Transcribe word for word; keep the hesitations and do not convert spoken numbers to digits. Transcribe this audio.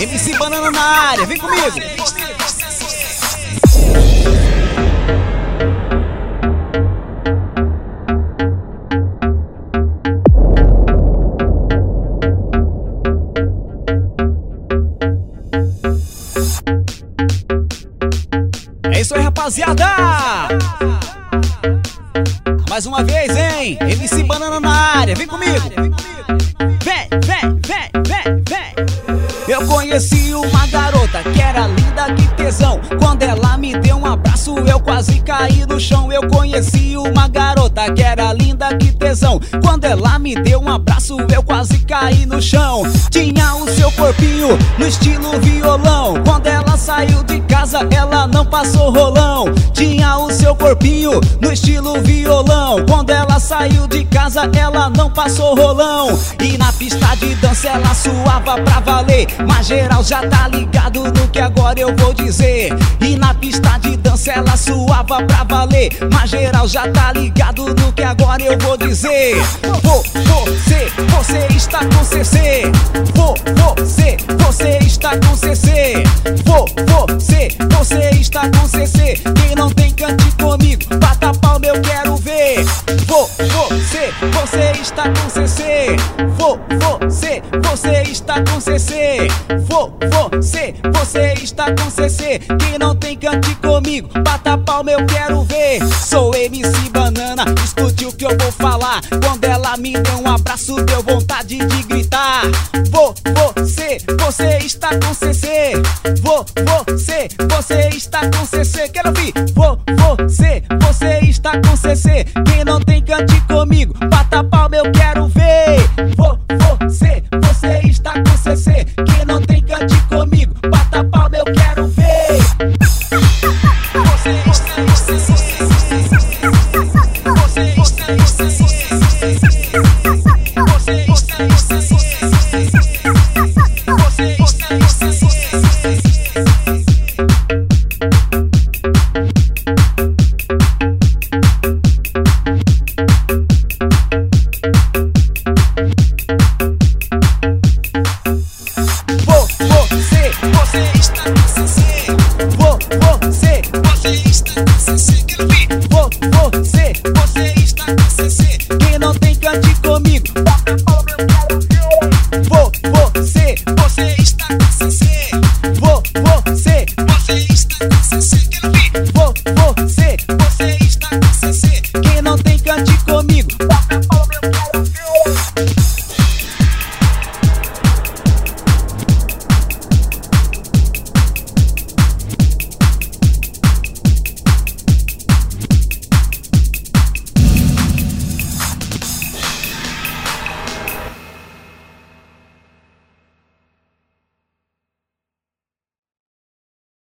M C Banana na área, vem comigo. É isso aí, rapaziada. Mais uma vez, hein? M C Banana na área, vem comigo. Vem, vem, vem, vem, vem. Eu conheci uma garota que era linda, que tesão. Quando ela me deu um abraço, eu quase caí no chão. Eu conheci uma garota que era linda, que tesão. Quando ela me deu um abraço, eu quase caí no chão. Tinha o seu corpinho no estilo violão. Quando ela saiu de casa, ela não passou rolão. Tinha o seu corpinho no estilo violão. Quando ela saiu de casa, ela não passou rolão. E na pista de dança ela suava pra valer. Mas geral já tá ligado no que agora eu vou dizer. E na pista de dança ela suava pra valer. Mas geral já tá ligado no que agora eu vou dizer. Vou, você, você está com C C. Vou, você, você está com C C. Vou, você, você está com C C. Quem não tem cante comigo, bata palma, eu quero ver. Vou, você, você está com C C. Vou, você, você está com C C. Vou, você, você está com C C. Quem não tem cante comigo, bata palma, eu quero ver. Sou M C Banana, escute o que eu vou falar. Quando ela me deu um abraço, deu vontade de gritar. Vou, você, você está com C C. Vou, você, você está com C C. Quero ouvir. Vou, você, você está com C C. Quem não tem cante comigo, bata palma, eu quero ver. Vou, você, você está com C C. Quem não tem cante comigo, bata palma, eu quero ver. Você está com C C. Você está com C C. Você está com C C. Você está com C C. Vou, você, você está com C C. Quero ver. Vou, você, você